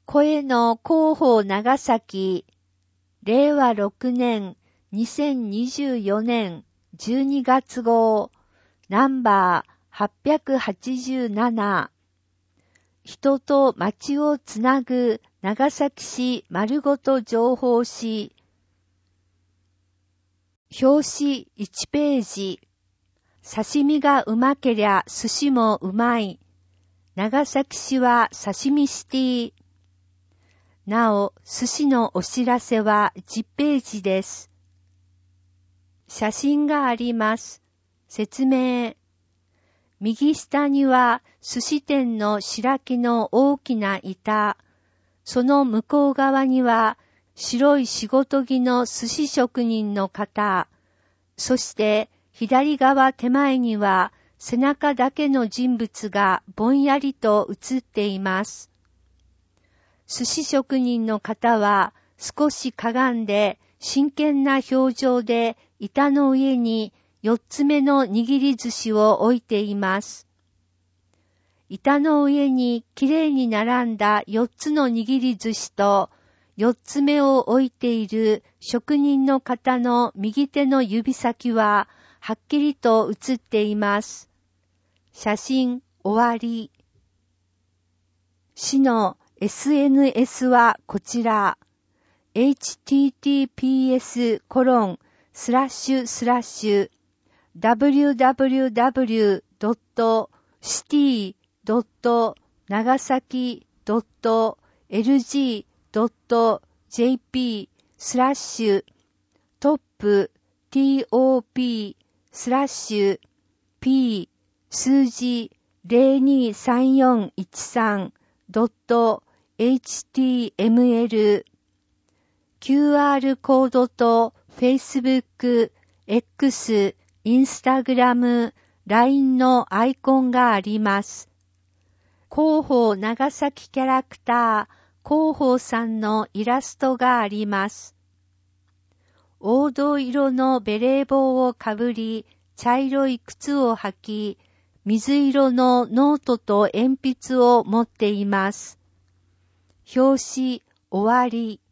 声の広報長崎、令和6年2024年12月号、ナンバー887、人と町をつなぐ長崎市丸ごと情報誌、表紙1ページ、刺身がうまけりゃ寿司もうまい。長崎市は刺身シティ。なお、寿司のお知らせは10ページです。写真があります。説明。右下には寿司店の白木の大きな板。その向こう側には白い仕事着の寿司職人の方。そして左側手前には背中だけの人物がぼんやりと映っています。寿司職人の方は少しかがんで真剣な表情で板の上に4つ目の握り寿司を置いています。板の上にきれいに並んだ4つの握り寿司と4つ目を置いている職人の方の右手の指先ははっきりと写っています。写真終わり。市の SNS はこちら。https://www.city.nagasaki.jp/top/p数字023413.html QR コードと Facebook、X、Instagram、LINE のアイコンがあります。広報長崎キャラクター、広報さんのイラストがあります。黄土色のベレー帽をかぶり、茶色い靴を履き、水色のノートと鉛筆を持っています。表紙終わり。